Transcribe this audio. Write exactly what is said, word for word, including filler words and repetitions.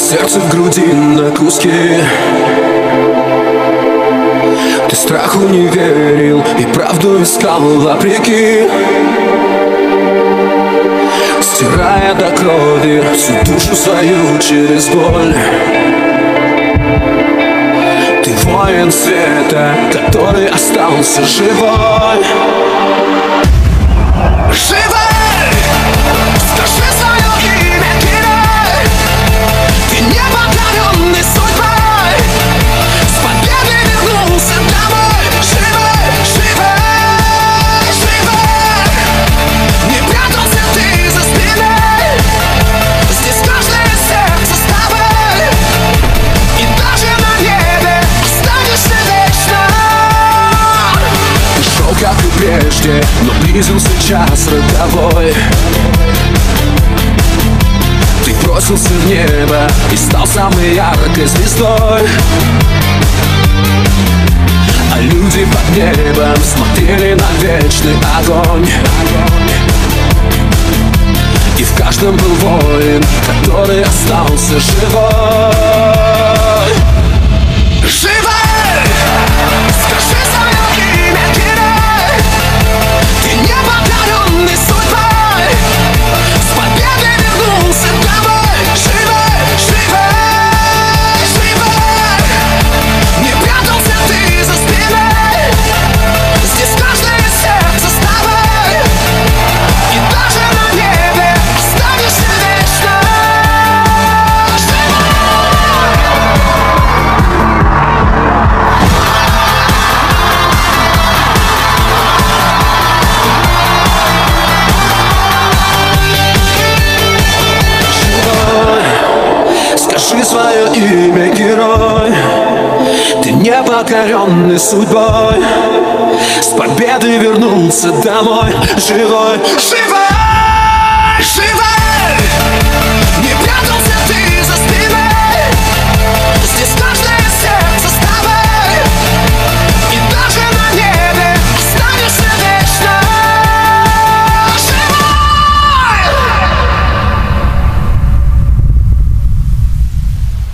Сердце в груди на куски. Ты страху не верил и правду искал вопреки, стирая до крови всю душу свою через боль. Ты воин света, который остался живой. Живой! Скажи свое имя, герой! Ты не покоренный судьбой, с победой вернулся домой. Живой, живой, живой! Не прятался ты за спиной, здесь каждое сердце с тобой. И даже на небе останешься вечно. Ты шел, как и прежде, но близился час роковой. Ты бросился в небо и стал самой яркой звездой. А люди под небом смотрели на вечный огонь. И в каждом был воин, который остался живой. Живой! Скажи свое имя, герой! Ты не покоренный судьбой, с победой вернулся домой. Живой, живой, живой! Не прятался ты за спиной, здесь каждое сердце с тобой. И даже на небе останешься вечно. Скажи свое имя, герой! Ты не покоренный судьбой, с победой вернулся домой. Живой, живой, живой!